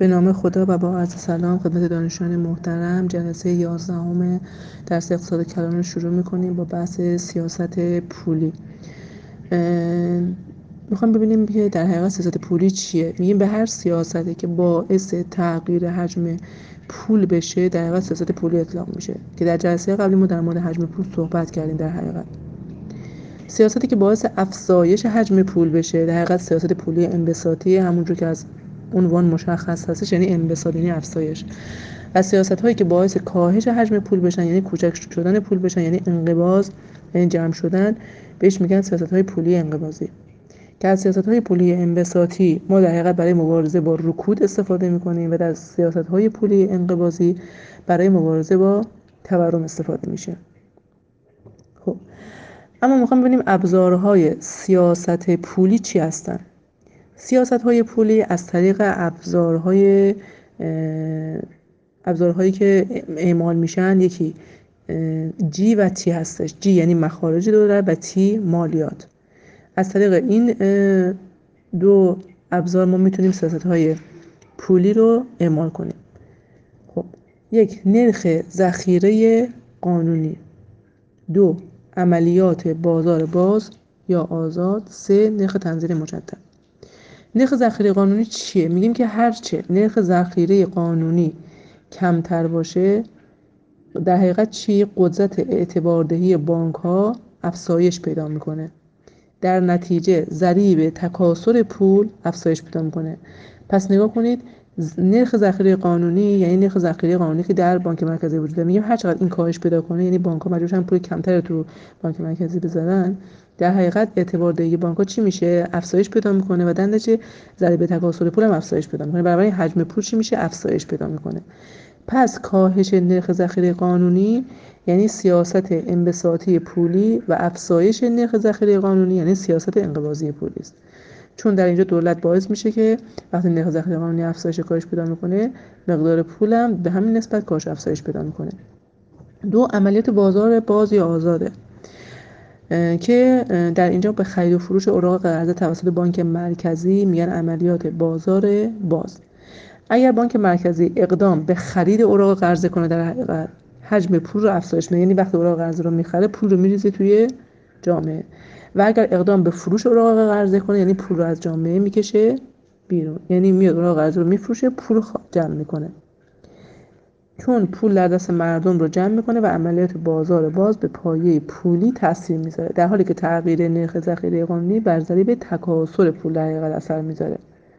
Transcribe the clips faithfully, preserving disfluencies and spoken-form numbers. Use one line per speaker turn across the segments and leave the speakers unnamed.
به نام خدا و با عرض سلام خدمت دانشجویان محترم، جلسه یازدهم درس اقتصاد کلان رو شروع می‌کنیم با بحث سیاست پولی. میخوام ببینیم که در حقیقت سیاست پولی چیه. میگیم به هر سیاستی که باعث تغییر حجم پول بشه در حقیقت سیاست پولی اطلاق میشه، که در جلسه قبلی ما در مورد حجم پول صحبت کردیم. در حقیقت سیاستی که باعث افزایش حجم پول بشه در حقیقت سیاست پولی انبساطی، همونجور که از عنوان مشخص هستش، یعنی انبساط، یعنی افزایش. و سیاست‌هایی که باعث کاهش حجم پول بشن، یعنی کوچک شدن پول بشن، یعنی انقباض، یعنی جمع شدن، بهش میگن سیاست‌های پولی انقباضی. که از سیاست‌های پولی انبساطی ما در حقیقت برای مبارزه با رکود استفاده می‌کنیم و در سیاست‌های پولی انقباضی برای مبارزه با تورم استفاده میشه. خب اما میخوام ببینیم ابزارهای سیاست پولی چی هستن. سیاست‌های پولی از طریق ابزارهای ابزارهایی که اعمال میشن، یکی جی و تی هستش. جی یعنی مخارج دولت و تی مالیات. از طریق این دو ابزار ما میتونیم سیاست‌های پولی رو اعمال کنیم. خب یک، نرخ ذخیره قانونی. دو، عملیات بازار باز یا آزاد. سه، نرخ تنزیل مجدد. نرخ ذخیره قانونی چیه؟ میگیم که هرچه نرخ ذخیره قانونی کمتر باشه، در حقیقت چی؟ قدرت اعتباردهی بانک ها افزایش پیدا میکنه. در نتیجه ضریب تکاثر پول افزایش پیدا میکنه. پس نگاه کنید، نرخ ذخیره قانونی یعنی نرخ ذخیره قانونی که در بانک مرکزی وجود داره. میگیم هر چقدر این کاهش پیدا کنه، یعنی بانک ها مجبور شدن پول کمتر تو بانک مرکزی بذارن، در حقیقت اعتباردهی بانک ها چی میشه؟ افزایش پیدا میکنه و در نتیجه ضریب تکاثر پول هم افزایش پیدا میکنه. بنابراین حجم پول چی میشه؟ افزایش پیدا میکنه. پس کاهش نرخ ذخیره قانونی یعنی سیاست انبساطی پولی و افزایش نرخ ذخیره قانونی یعنی سیاست انقباضی پولی است. چون در اینجا دولت باعث میشه که وقتی نرخ ذخیره قانونی افزایش کاهش پیدا میکنه، مقدار پولم به همین نسبت کاهش افزایش پیدا میکنه. دو، عملیات بازار باز یا آزاده که در اینجا به خرید و فروش اوراق قرضه توسط بانک مرکزی میگن عملیات بازار باز. اگر بانک مرکزی اقدام به خرید اوراق قرضه کنه، در حقیقت حجم پول رو افزایش میده، یعنی وقتی اوراق قرضه رو میخره پول رو میریزه توی جامعه. و اگر اقدام به فروش اوراق قرضه کنه، یعنی پول رو از جامعه میکشه بیرون، یعنی میاد اوراق قرضه رو میفروشه، پول رو جمع میکنه. چون پول در دست مردم رو جمع میکنه و عملیات بازار باز به پایه پولی تاثیر میذاره، در حالی که تغییر نرخ ذخیره قانونی بر ضریب تکاثر پول در حقیقت اثر میذاره.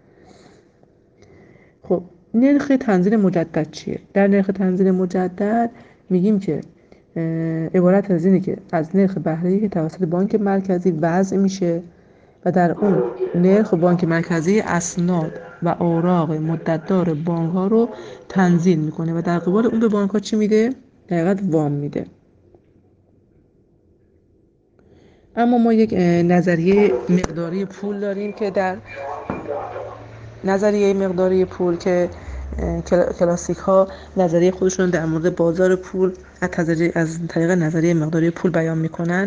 خب نرخ تنزیل مجدد چیه؟ در نرخ تنزیل مجدد میگیم که عبارت از اینه که از نرخ بهره‌ای که توسط بانک مرکزی وضع میشه و در اون نرخ بانک مرکزی اسناد و اوراق مدتدار بانک ها رو تنزیل میکنه و در قبال اون به بانک ها چی میده؟ در حقیقت وام میده. اما ما یک نظریه مقداری پول داریم که در نظریه مقداری پول که کلاسیک ها نظریه خودشون در مورد بازار پول از طریق نظریه مقداری پول بیان میکنن.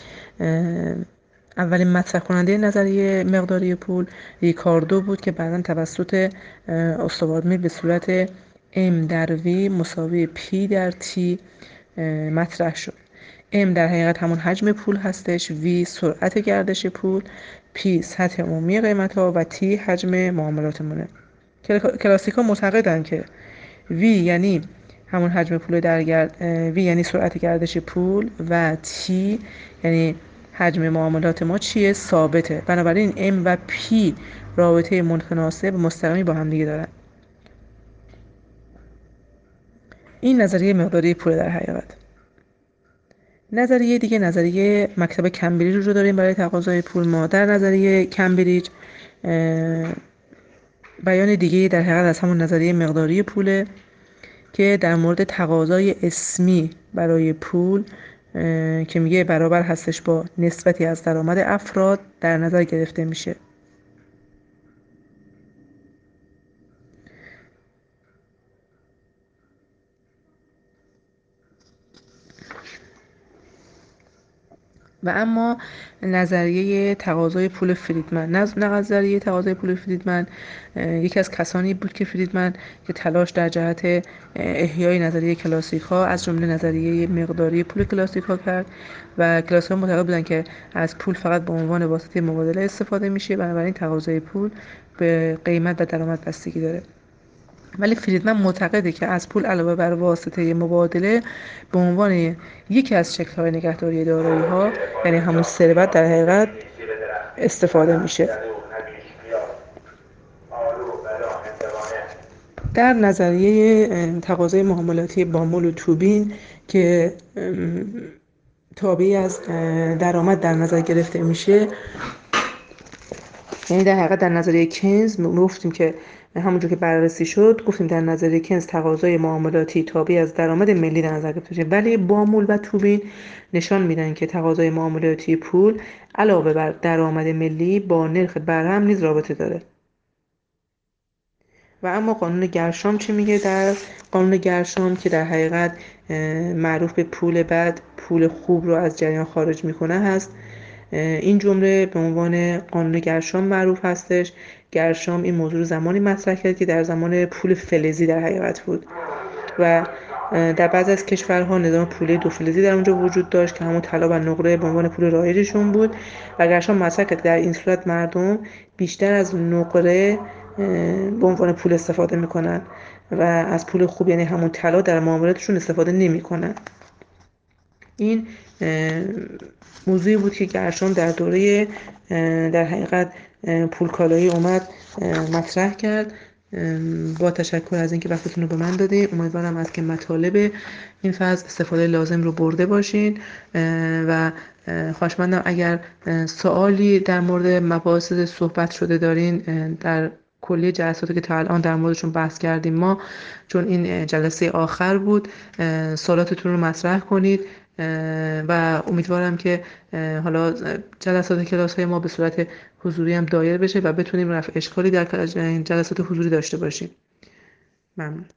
اولین مطرح کننده نظریه مقداری پول ریکاردو بود که بعداً توسط استوارد میل به صورت M در V مساوی P در T مطرح شد. M در حقیقت همون حجم پول هستش، V سرعت گردش پول، P سطح عمومی قیمت ها و T حجم معاملاتمونه. کلاسیک ها معتقدن که V یعنی همون حجم پول در گرد، V یعنی سرعت گردش پول و T یعنی حجم معاملات ما چیه؟ ثابته. بنابراین M و P رابطه متناسب مستقیمی با هم دیگه دارن. این نظریه مقداری پول در حقیقت. نظریه دیگه نظریه مکتب کمبریج رو داریم برای تقاضای پول. ما در نظریه کمبریج بیان دیگه در حقیقت از همون نظریه مقداری پوله که در مورد تقاضای اسمی برای پول که میگه برابر هستش با نسبتی از درآمد افراد در نظر گرفته میشه. و اما نظریه تقاضای پول فریدمن، نظ- نظریه تقاضای پول فریدمن یکی از کسانی بود که فریدمن که تلاش در جهت احیای نظریه کلاسیک ها از جمله نظریه مقداری پول کلاسیک ها کرد و کلاسیک ها معتقد بودن که از پول فقط به عنوان واسطه مبادله استفاده میشه، بنابراین تقاضای پول به قیمت و درآمد بستگی داره. ولی فریدمن معتقده که از پول علاوه بر واسطه مبادله به عنوان یکی از شکل‌های نگهداری دارایی‌ها، یعنی همون ثروت، در حقیقت استفاده میشه. در نظریه تقاضای معاملاتی بامول و توبین که تابعی از درآمد در نظر گرفته میشه، یعنی در حقیقت در نظریه کینز گفتیم که همونجور که بررسی شد، گفتیم در نظریه کینز تقاضای معاملاتی تابع از درآمد ملی در نظر گرفته میشه، ولی بامول و توبین نشان میدن که تقاضای معاملاتی پول علاوه بر درآمد ملی با نرخ برهم نیز رابطه داره. و اما قانون گرشام چی میگه؟ در قانون گرشام که در حقیقت معروف به پول بد پول خوب رو از جریان خارج میکنه هست، این جمله به عنوان قانون گرشام معروف هستش. گرشام این موضوع رو زمانی مطرح کرد که در زمان پول فلزی در حقیقت بود و در بعضی از کشورها نظام پولی دو فلزی در اونجا وجود داشت که همون طلا و نقره به عنوان پول رایجشون بود و گرشام مطرح کرد در این صورت مردم بیشتر از نقره به عنوان پول استفاده میکنن و از پول خوب یعنی همون طلا در معاملاتشون استفاده نمیکنن. این موضوعی بود که گرشام در دوره در حقیقت پولکالایی اومد مطرح کرد. با تشکر از اینکه وقتتون رو به من دادین. امیدوارم از که مطالب این فصل استفاده لازم رو برده باشین و خواهشمندم اگر سوالی در مورد مباحث صحبت شده دارین در کلیه جلساتی که تا الان در موردشون بحث کردیم ما، چون این جلسه آخر بود، سوالاتتون رو مطرح کنید و امیدوارم که حالا جلسات کلاس های ما به صورت حضوری هم دایر بشه و بتونیم رفع اشکالی در جلسات حضوری داشته باشیم. ممنون.